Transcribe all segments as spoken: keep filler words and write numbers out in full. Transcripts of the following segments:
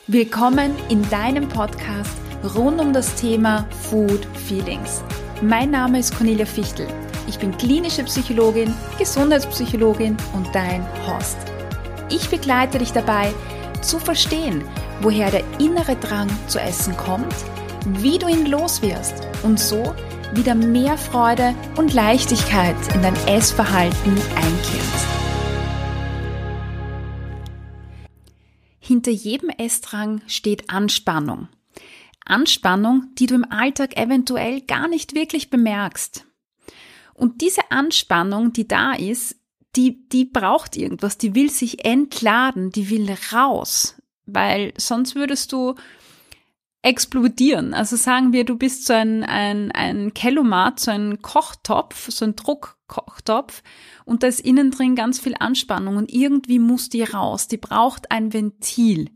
Willkommen in deinem Podcast rund um das Thema Food Feelings. Mein Name ist Cornelia Fichtel. Ich bin klinische Psychologin, Gesundheitspsychologin und dein Host. Ich begleite dich dabei, zu verstehen, woher der innere Drang zu essen kommt, wie du ihn loswirst und so wieder mehr Freude und Leichtigkeit in dein Essverhalten einkehrt. Hinter jedem Essdrang steht Anspannung. Anspannung, die du im Alltag eventuell gar nicht wirklich bemerkst. Und diese Anspannung, die da ist, die, die braucht irgendwas, die will sich entladen, die will raus, weil sonst würdest du explodieren. Also sagen wir, du bist so ein, ein, ein Kellomat, so ein Kochtopf, so ein Druckkochtopf und da ist innen drin ganz viel Anspannung und irgendwie muss die raus, die braucht ein Ventil.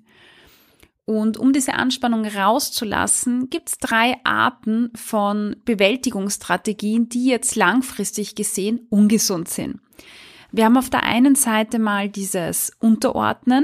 Und um diese Anspannung rauszulassen, gibt es drei Arten von Bewältigungsstrategien, die jetzt langfristig gesehen ungesund sind. Wir haben auf der einen Seite mal dieses Unterordnen,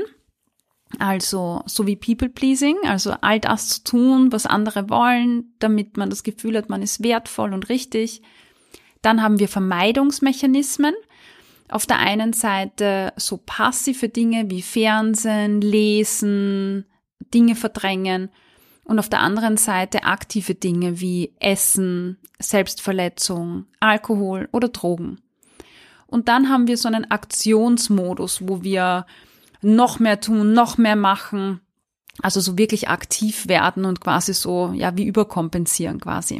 also so wie People-Pleasing, also all das zu tun, was andere wollen, damit man das Gefühl hat, man ist wertvoll und richtig. Dann haben wir Vermeidungsmechanismen. Auf der einen Seite so passive Dinge wie Fernsehen, Lesen, Dinge verdrängen und auf der anderen Seite aktive Dinge wie Essen, Selbstverletzung, Alkohol oder Drogen. Und dann haben wir so einen Aktionsmodus, wo wir noch mehr tun, noch mehr machen, also so wirklich aktiv werden und quasi so, ja, wie überkompensieren quasi.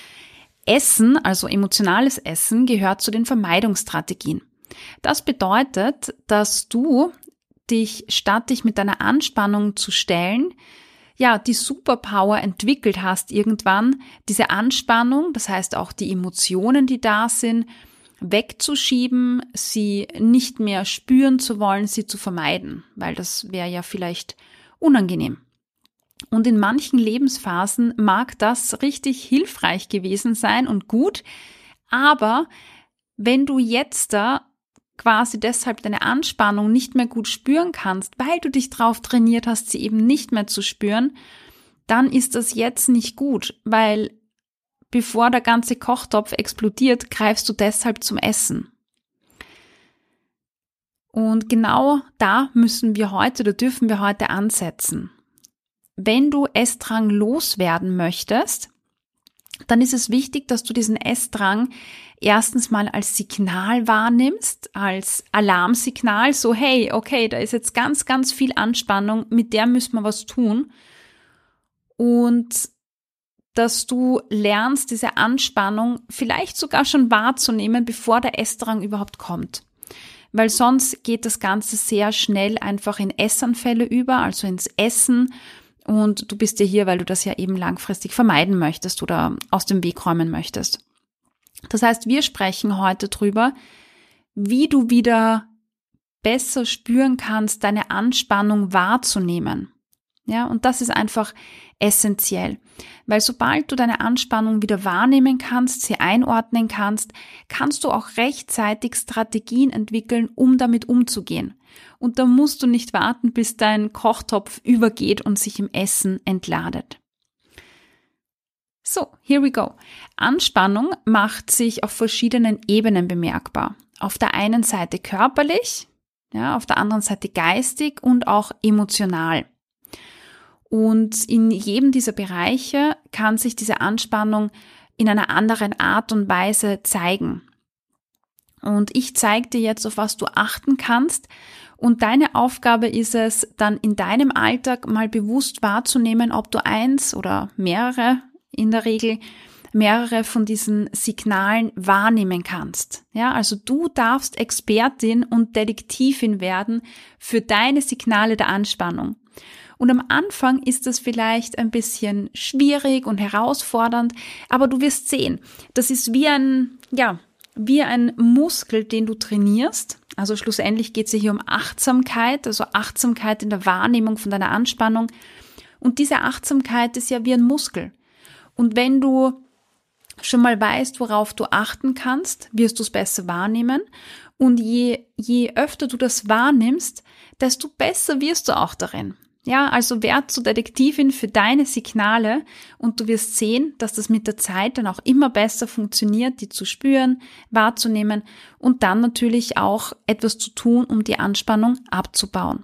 Essen, also emotionales Essen, gehört zu den Vermeidungsstrategien. Das bedeutet, dass du dich, statt dich mit deiner Anspannung zu stellen, ja, die Superpower entwickelt hast irgendwann, diese Anspannung, das heißt auch die Emotionen, die da sind, wegzuschieben, sie nicht mehr spüren zu wollen, sie zu vermeiden, weil das wäre ja vielleicht unangenehm. Und in manchen Lebensphasen mag das richtig hilfreich gewesen sein und gut, aber wenn du jetzt da quasi deshalb deine Anspannung nicht mehr gut spüren kannst, weil du dich drauf trainiert hast, sie eben nicht mehr zu spüren, dann ist das jetzt nicht gut, weil bevor der ganze Kochtopf explodiert, greifst du deshalb zum Essen. Und genau da müssen wir heute oder dürfen wir heute ansetzen. Wenn du Essdrang loswerden möchtest, dann ist es wichtig, dass du diesen Essdrang erstens mal als Signal wahrnimmst, als Alarmsignal, so hey, okay, da ist jetzt ganz, ganz viel Anspannung, mit der müssen wir was tun. Und dass du lernst, diese Anspannung vielleicht sogar schon wahrzunehmen, bevor der Essdrang überhaupt kommt. Weil sonst geht das Ganze sehr schnell einfach in Essanfälle über, also ins Essen. Und du bist ja hier, weil du das ja eben langfristig vermeiden möchtest oder aus dem Weg räumen möchtest. Das heißt, wir sprechen heute drüber, wie du wieder besser spüren kannst, deine Anspannung wahrzunehmen. Ja, und das ist einfach essentiell, weil sobald du deine Anspannung wieder wahrnehmen kannst, sie einordnen kannst, kannst du auch rechtzeitig Strategien entwickeln, um damit umzugehen. Und da musst du nicht warten, bis dein Kochtopf übergeht und sich im Essen entladet. So, here we go. Anspannung macht sich auf verschiedenen Ebenen bemerkbar. Auf der einen Seite körperlich, ja, auf der anderen Seite geistig und auch emotional. Und in jedem dieser Bereiche kann sich diese Anspannung in einer anderen Art und Weise zeigen. Und ich zeige dir jetzt, auf was du achten kannst. Und deine Aufgabe ist es, dann in deinem Alltag mal bewusst wahrzunehmen, ob du eins oder mehrere, in der Regel mehrere von diesen Signalen wahrnehmen kannst. Ja, also du darfst Expertin und Detektivin werden für deine Signale der Anspannung. Und am Anfang ist das vielleicht ein bisschen schwierig und herausfordernd, aber du wirst sehen, das ist wie ein, ja, wie ein Muskel, den du trainierst. Also schlussendlich geht es hier um Achtsamkeit, also Achtsamkeit in der Wahrnehmung von deiner Anspannung. Und diese Achtsamkeit ist ja wie ein Muskel. Und wenn du schon mal weißt, worauf du achten kannst, wirst du es besser wahrnehmen. Und je, je öfter du das wahrnimmst, desto besser wirst du auch darin. Ja, also werd zur Detektivin für deine Signale und du wirst sehen, dass das mit der Zeit dann auch immer besser funktioniert, die zu spüren, wahrzunehmen und dann natürlich auch etwas zu tun, um die Anspannung abzubauen.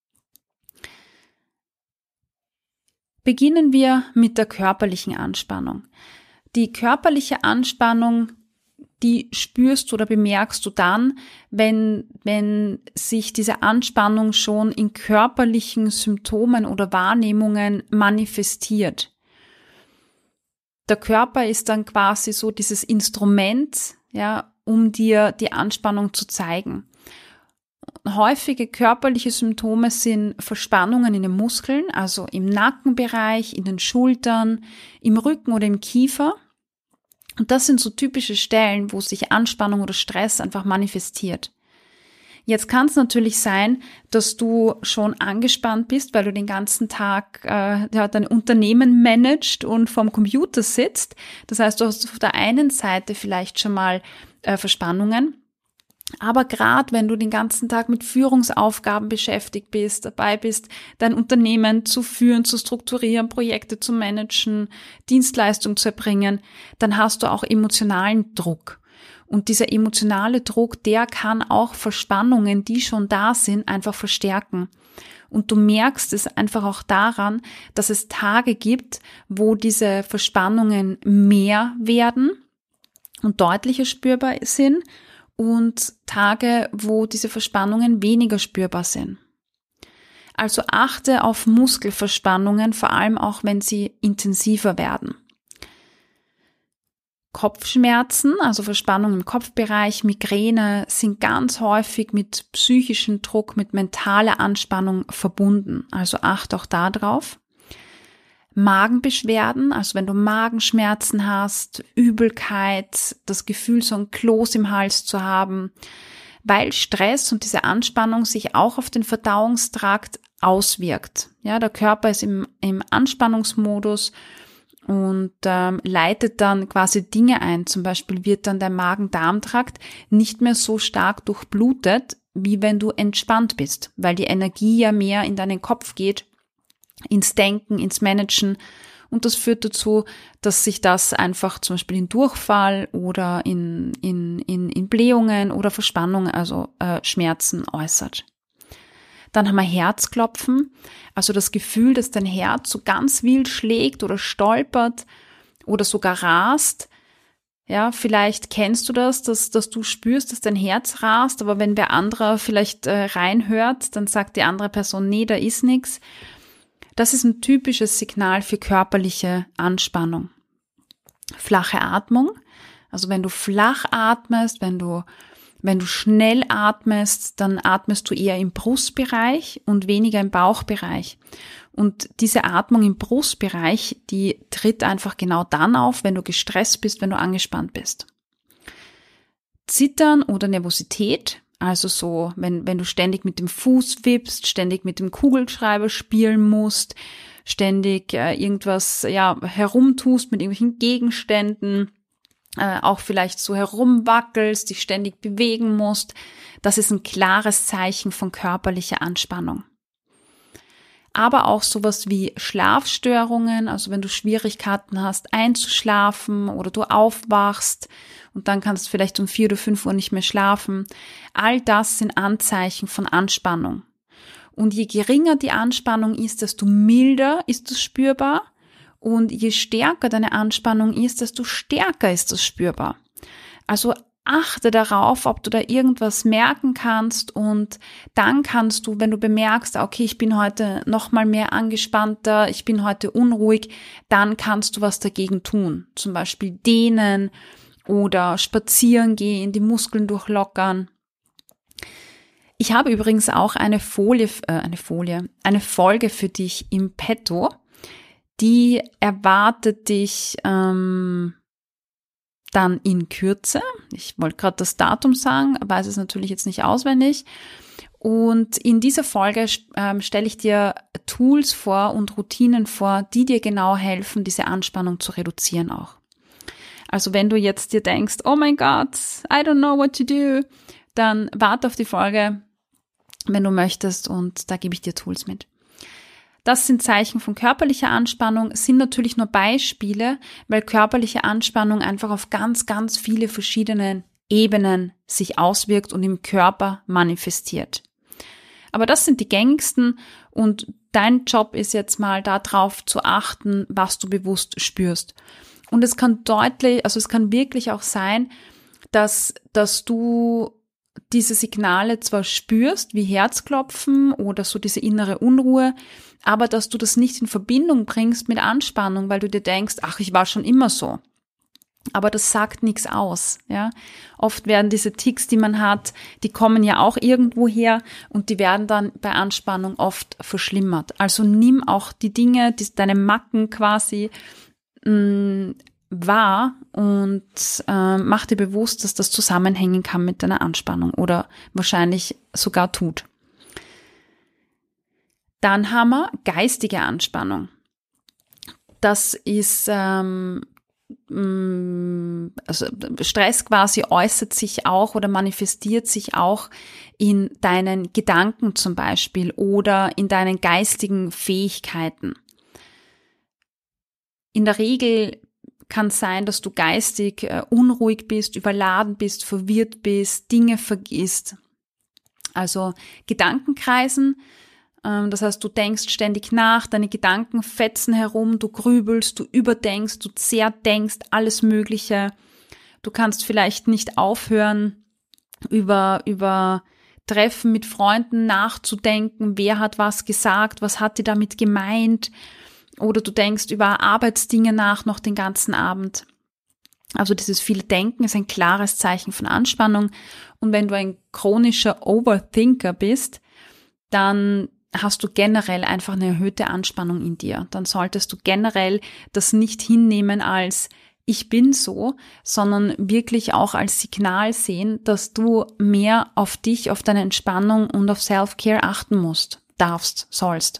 Beginnen wir mit der körperlichen Anspannung. Die körperliche Anspannung, die spürst du oder bemerkst du dann, wenn, wenn sich diese Anspannung schon in körperlichen Symptomen oder Wahrnehmungen manifestiert. Der Körper ist dann quasi so dieses Instrument, ja, um dir die Anspannung zu zeigen. Häufige körperliche Symptome sind Verspannungen in den Muskeln, also im Nackenbereich, in den Schultern, im Rücken oder im Kiefer. Und das sind so typische Stellen, wo sich Anspannung oder Stress einfach manifestiert. Jetzt kann es natürlich sein, dass du schon angespannt bist, weil du den ganzen Tag äh, ja, dein Unternehmen managst und vorm Computer sitzt. Das heißt, du hast auf der einen Seite vielleicht schon mal äh, Verspannungen. Aber gerade wenn du den ganzen Tag mit Führungsaufgaben beschäftigt bist, dabei bist, dein Unternehmen zu führen, zu strukturieren, Projekte zu managen, Dienstleistungen zu erbringen, dann hast du auch emotionalen Druck. Und dieser emotionale Druck, der kann auch Verspannungen, die schon da sind, einfach verstärken. Und du merkst es einfach auch daran, dass es Tage gibt, wo diese Verspannungen mehr werden und deutlicher spürbar sind, und Tage, wo diese Verspannungen weniger spürbar sind. Also achte auf Muskelverspannungen, vor allem auch wenn sie intensiver werden. Kopfschmerzen, also Verspannung im Kopfbereich, Migräne sind ganz häufig mit psychischem Druck, mit mentaler Anspannung verbunden. Also achte auch da drauf. Magenbeschwerden, also wenn du Magenschmerzen hast, Übelkeit, das Gefühl, so ein Kloß im Hals zu haben, weil Stress und diese Anspannung sich auch auf den Verdauungstrakt auswirkt. Ja, der Körper ist im, im Anspannungsmodus und ähm, leitet dann quasi Dinge ein. Zum Beispiel wird dann der Magen-Darm-Trakt nicht mehr so stark durchblutet, wie wenn du entspannt bist, weil die Energie ja mehr in deinen Kopf geht, ins Denken, ins Managen, und das führt dazu, dass sich das einfach zum Beispiel in Durchfall oder in, in, in, in Blähungen oder Verspannungen, also äh, Schmerzen äußert. Dann haben wir Herzklopfen, also das Gefühl, dass dein Herz so ganz wild schlägt oder stolpert oder sogar rast. Ja, vielleicht kennst du das, dass, dass du spürst, dass dein Herz rast, aber wenn wer anderer vielleicht äh, reinhört, dann sagt die andere Person, nee, da ist nichts. Das ist ein typisches Signal für körperliche Anspannung. Flache Atmung, also wenn du flach atmest, wenn du, wenn du schnell atmest, dann atmest du eher im Brustbereich und weniger im Bauchbereich. Und diese Atmung im Brustbereich, die tritt einfach genau dann auf, wenn du gestresst bist, wenn du angespannt bist. Zittern oder Nervosität, also so, wenn, wenn du ständig mit dem Fuß wippst, ständig mit dem Kugelschreiber spielen musst, ständig äh, irgendwas ja herumtust mit irgendwelchen Gegenständen, äh, auch vielleicht so herumwackelst, dich ständig bewegen musst, das ist ein klares Zeichen von körperlicher Anspannung. Aber auch sowas wie Schlafstörungen, also wenn du Schwierigkeiten hast einzuschlafen oder du aufwachst und dann kannst du vielleicht um vier oder fünf Uhr nicht mehr schlafen. All das sind Anzeichen von Anspannung. Und je geringer die Anspannung ist, desto milder ist es spürbar. Und je stärker deine Anspannung ist, desto stärker ist es spürbar. Also achte darauf, ob du da irgendwas merken kannst, und dann kannst du, wenn du bemerkst, okay, ich bin heute noch mal mehr angespannter, ich bin heute unruhig, dann kannst du was dagegen tun. Zum Beispiel dehnen oder spazieren gehen, die Muskeln durchlockern. Ich habe übrigens auch eine Folie, äh, eine Folie, eine Folge für dich im Petto, die erwartet dich ähm, dann in Kürze. Ich wollte gerade das Datum sagen, weiß es natürlich jetzt nicht auswendig. Und in dieser Folge ähm, stelle ich dir Tools vor und Routinen vor, die dir genau helfen, diese Anspannung zu reduzieren auch. Also wenn du jetzt dir denkst, oh mein Gott, I don't know what to do, dann warte auf die Folge, wenn du möchtest, und da gebe ich dir Tools mit. Das sind Zeichen von körperlicher Anspannung, sind natürlich nur Beispiele, weil körperliche Anspannung einfach auf ganz, ganz viele verschiedene Ebenen sich auswirkt und im Körper manifestiert. Aber das sind die gängigsten und dein Job ist jetzt mal darauf zu achten, was du bewusst spürst. Und es kann deutlich, also es kann wirklich auch sein, dass, dass du diese Signale zwar spürst, wie Herzklopfen oder so diese innere Unruhe, aber dass du das nicht in Verbindung bringst mit Anspannung, weil du dir denkst, ach, ich war schon immer so. Aber das sagt nichts aus, ja. Oft werden diese Tics, die man hat, die kommen ja auch irgendwo her und die werden dann bei Anspannung oft verschlimmert. Also nimm auch die Dinge, die, deine Macken quasi mh, wahr und äh, mach dir bewusst, dass das zusammenhängen kann mit deiner Anspannung oder wahrscheinlich sogar tut. Dann haben wir geistige Anspannung. Das ist ähm, also Stress quasi äußert sich auch oder manifestiert sich auch in deinen Gedanken zum Beispiel oder in deinen geistigen Fähigkeiten. In der Regel kann es sein, dass du geistig äh, unruhig bist, überladen bist, verwirrt bist, Dinge vergisst. Also Gedanken kreisen. Das heißt, du denkst ständig nach, deine Gedanken fetzen herum, du grübelst, du überdenkst, du zerdenkst, alles Mögliche. Du kannst vielleicht nicht aufhören, über, über Treffen mit Freunden nachzudenken, wer hat was gesagt, was hat die damit gemeint. Oder du denkst über Arbeitsdinge nach noch den ganzen Abend. Also dieses viele Denken ist ein klares Zeichen von Anspannung. Und wenn du ein chronischer Overthinker bist, dann hast du generell einfach eine erhöhte Anspannung in dir. Dann solltest du generell das nicht hinnehmen als ich bin so, sondern wirklich auch als Signal sehen, dass du mehr auf dich, auf deine Entspannung und auf Self-Care achten musst, darfst, sollst.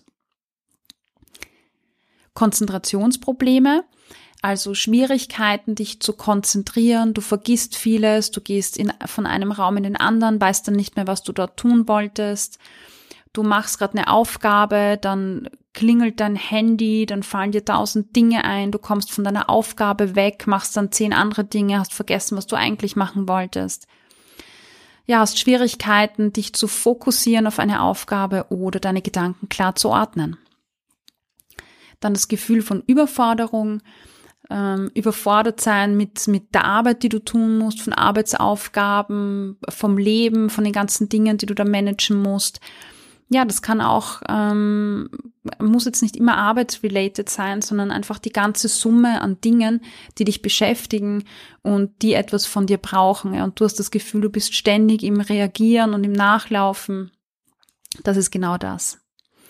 Konzentrationsprobleme, also Schwierigkeiten, dich zu konzentrieren, du vergisst vieles, du gehst in, von einem Raum in den anderen, weißt dann nicht mehr, was du dort tun wolltest. Du machst gerade eine Aufgabe, dann klingelt dein Handy, dann fallen dir tausend Dinge ein, du kommst von deiner Aufgabe weg, machst dann zehn andere Dinge, hast vergessen, was du eigentlich machen wolltest. Ja, hast Schwierigkeiten, dich zu fokussieren auf eine Aufgabe oder deine Gedanken klar zu ordnen. Dann das Gefühl von Überforderung, ähm, überfordert sein mit, mit der Arbeit, die du tun musst, von Arbeitsaufgaben, vom Leben, von den ganzen Dingen, die du da managen musst. Ja, das kann auch, ähm, muss jetzt nicht immer arbeitsrelated sein, sondern einfach die ganze Summe an Dingen, die dich beschäftigen und die etwas von dir brauchen. Ja. Und du hast das Gefühl, du bist ständig im Reagieren und im Nachlaufen. Das ist genau das.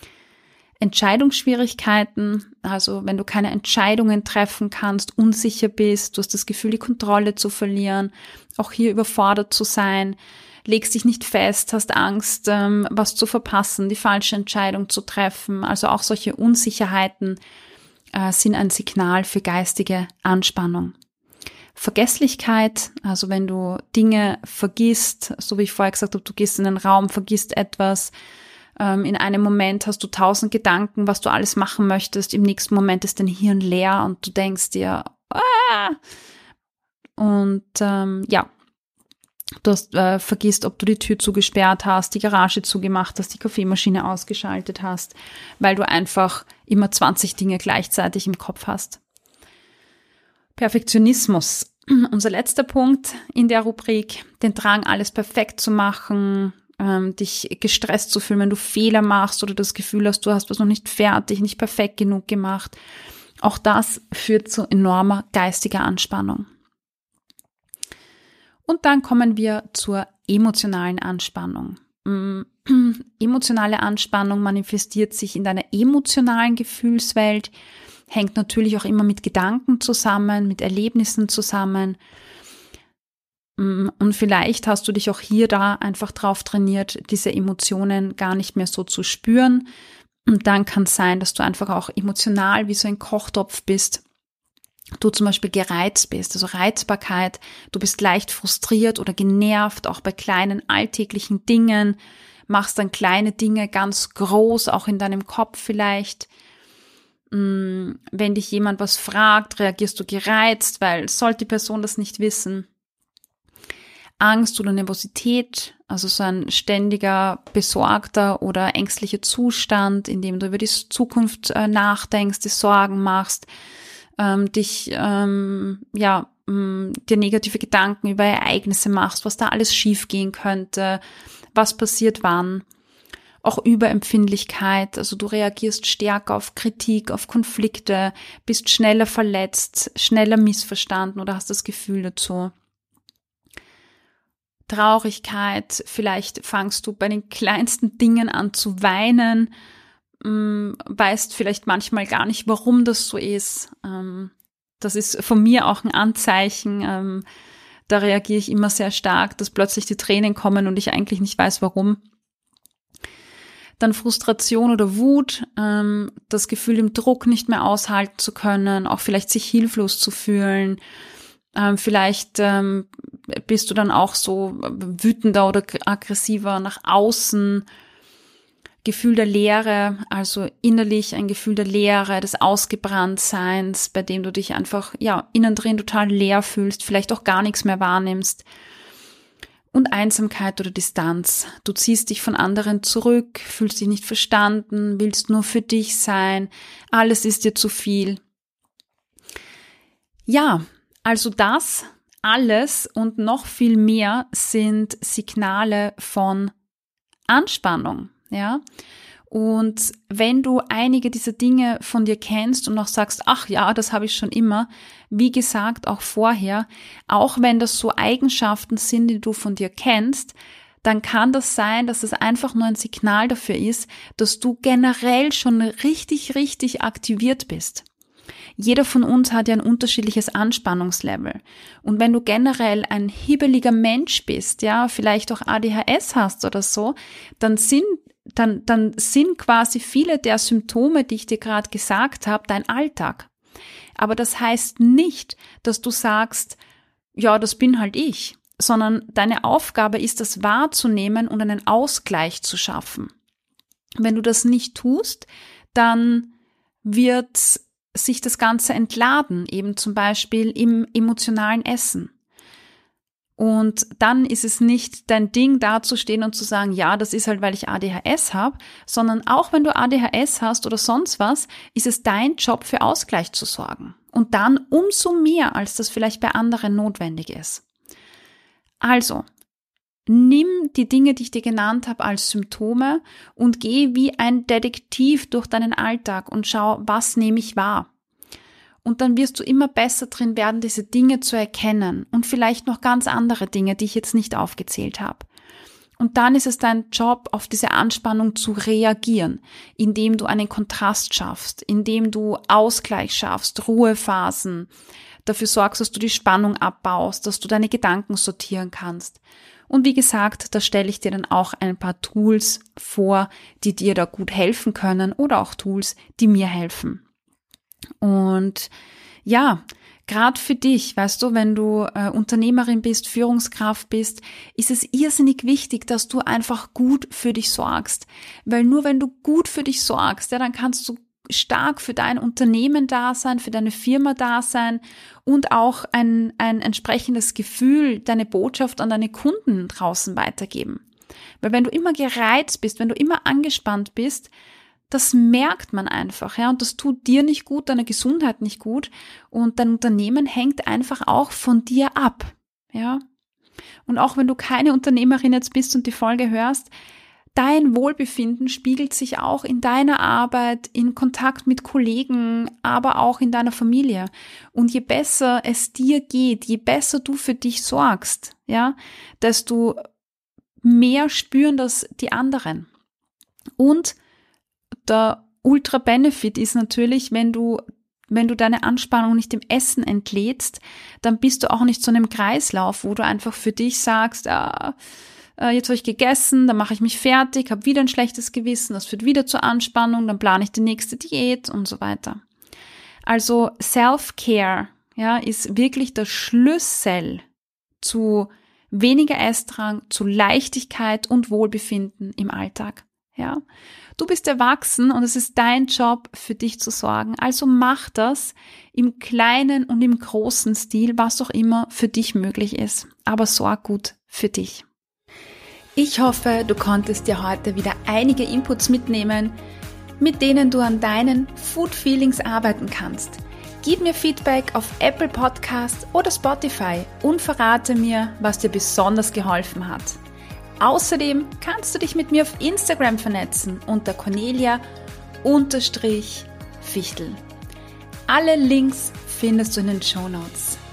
Entscheidungsschwierigkeiten, also wenn du keine Entscheidungen treffen kannst, unsicher bist, du hast das Gefühl, die Kontrolle zu verlieren, auch hier überfordert zu sein, legst dich nicht fest, hast Angst, ähm, was zu verpassen, die falsche Entscheidung zu treffen. Also auch solche Unsicherheiten äh, sind ein Signal für geistige Anspannung. Vergesslichkeit, also wenn du Dinge vergisst, so wie ich vorher gesagt habe, du gehst in den Raum, vergisst etwas, ähm, in einem Moment hast du tausend Gedanken, was du alles machen möchtest, im nächsten Moment ist dein Hirn leer und du denkst dir, ah! Und ähm, ja, Du hast, äh, vergisst, ob du die Tür zugesperrt hast, die Garage zugemacht hast, die Kaffeemaschine ausgeschaltet hast, weil du einfach immer zwanzig Dinge gleichzeitig im Kopf hast. Perfektionismus. Unser letzter Punkt in der Rubrik, den Drang, alles perfekt zu machen, ähm, dich gestresst zu fühlen, wenn du Fehler machst oder das Gefühl hast, du hast was noch nicht fertig, nicht perfekt genug gemacht. Auch das führt zu enormer geistiger Anspannung. Und dann kommen wir zur emotionalen Anspannung. Emotionale Anspannung manifestiert sich in deiner emotionalen Gefühlswelt, hängt natürlich auch immer mit Gedanken zusammen, mit Erlebnissen zusammen. Und vielleicht hast du dich auch hier da einfach drauf trainiert, diese Emotionen gar nicht mehr so zu spüren. Und dann kann es sein, dass du einfach auch emotional wie so ein Kochtopf bist. Du zum Beispiel gereizt bist, also Reizbarkeit, du bist leicht frustriert oder genervt, auch bei kleinen alltäglichen Dingen. machst dann kleine Dinge ganz groß, auch in deinem Kopf vielleicht. Wenn dich jemand was fragt, reagierst du gereizt, weil sollte die Person das nicht wissen. Angst oder Nervosität, also so ein ständiger, besorgter oder ängstlicher Zustand, in dem du über die Zukunft äh, nachdenkst, dir Sorgen machst, ähm, dich, ähm, ja, ähm, dir negative Gedanken über Ereignisse machst, was da alles schiefgehen könnte, was passiert wann. Auch Überempfindlichkeit, also du reagierst stärker auf Kritik, auf Konflikte, bist schneller verletzt, schneller missverstanden oder hast das Gefühl dazu. Traurigkeit, vielleicht fangst du bei den kleinsten Dingen an zu weinen, ähm, weißt vielleicht manchmal gar nicht, warum das so ist. Ähm, das ist von mir auch ein Anzeichen, ähm, da reagiere ich immer sehr stark, dass plötzlich die Tränen kommen und ich eigentlich nicht weiß, warum. Dann Frustration oder Wut, ähm, das Gefühl, den Druck nicht mehr aushalten zu können, auch vielleicht sich hilflos zu fühlen. Ähm, vielleicht ähm, bist du dann auch so wütender oder aggressiver nach außen. Gefühl der Leere, also innerlich ein Gefühl der Leere, des Ausgebranntseins, bei dem du dich einfach, ja, innen drin total leer fühlst, vielleicht auch gar nichts mehr wahrnimmst. Und Einsamkeit oder Distanz. Du ziehst dich von anderen zurück, fühlst dich nicht verstanden, willst nur für dich sein, alles ist dir zu viel. Ja, also das alles und noch viel mehr sind Signale von Anspannung, ja. Und wenn du einige dieser Dinge von dir kennst und noch sagst, ach ja, das habe ich schon immer, wie gesagt, auch vorher, auch wenn das so Eigenschaften sind, die du von dir kennst, dann kann das sein, dass es einfach nur ein Signal dafür ist, dass du generell schon richtig, richtig aktiviert bist. Jeder von uns hat ja ein unterschiedliches Anspannungslevel. Und wenn du generell ein hibbeliger Mensch bist, ja, vielleicht auch A D H S hast oder so, dann sind Dann, dann sind quasi viele der Symptome, die ich dir gerade gesagt habe, dein Alltag. Aber das heißt nicht, dass du sagst, ja, das bin halt ich, sondern deine Aufgabe ist, das wahrzunehmen und einen Ausgleich zu schaffen. Wenn du das nicht tust, dann wird sich das Ganze entladen, eben zum Beispiel im emotionalen Essen. Und dann ist es nicht dein Ding, dazustehen und zu sagen, ja, das ist halt, weil ich A D H S habe, sondern auch wenn du A D H S hast oder sonst was, ist es dein Job, für Ausgleich zu sorgen. Und dann umso mehr, als das vielleicht bei anderen notwendig ist. Also, nimm die Dinge, die ich dir genannt habe, als Symptome und geh wie ein Detektiv durch deinen Alltag und schau, was nehme ich wahr. Und dann wirst du immer besser drin werden, diese Dinge zu erkennen und vielleicht noch ganz andere Dinge, die ich jetzt nicht aufgezählt habe. Und dann ist es dein Job, auf diese Anspannung zu reagieren, indem du einen Kontrast schaffst, indem du Ausgleich schaffst, Ruhephasen, dafür sorgst, dass du die Spannung abbaust, dass du deine Gedanken sortieren kannst. Und wie gesagt, da stelle ich dir dann auch ein paar Tools vor, die dir da gut helfen können oder auch Tools, die mir helfen. Und ja, gerade für dich, weißt du, wenn du äh, Unternehmerin bist, Führungskraft bist, ist es irrsinnig wichtig, dass du einfach gut für dich sorgst. Weil nur wenn du gut für dich sorgst, ja, dann kannst du stark für dein Unternehmen da sein, für deine Firma da sein und auch ein, ein entsprechendes Gefühl, deine Botschaft an deine Kunden draußen weitergeben. Weil wenn du immer gereizt bist, wenn du immer angespannt bist, das merkt man einfach, ja, und das tut dir nicht gut, deiner Gesundheit nicht gut und dein Unternehmen hängt einfach auch von dir ab, ja. Und auch wenn du keine Unternehmerin jetzt bist und die Folge hörst, dein Wohlbefinden spiegelt sich auch in deiner Arbeit, in Kontakt mit Kollegen, aber auch in deiner Familie. Und je besser es dir geht, je besser du für dich sorgst, ja, desto mehr spüren das die anderen. Und der Ultra-Benefit ist natürlich, wenn du, wenn du deine Anspannung nicht im Essen entlädst, dann bist du auch nicht so in einem Kreislauf, wo du einfach für dich sagst, ah, jetzt habe ich gegessen, dann mache ich mich fertig, habe wieder ein schlechtes Gewissen, das führt wieder zur Anspannung, dann plane ich die nächste Diät und so weiter. Also Self-Care, ja, ist wirklich der Schlüssel zu weniger Essdrang zu Leichtigkeit und Wohlbefinden im Alltag. Ja, du bist erwachsen und es ist dein Job, für dich zu sorgen. Also mach das im kleinen und im großen Stil, was auch immer für dich möglich ist. Aber sorg gut für dich. Ich hoffe, du konntest dir heute wieder einige Inputs mitnehmen, mit denen du an deinen Food Feelings arbeiten kannst. Gib mir Feedback auf Apple Podcasts oder Spotify und verrate mir, was dir besonders geholfen hat. Außerdem kannst du dich mit mir auf Instagram vernetzen unter Cornelia-Fichtel. Alle Links findest du in den Shownotes.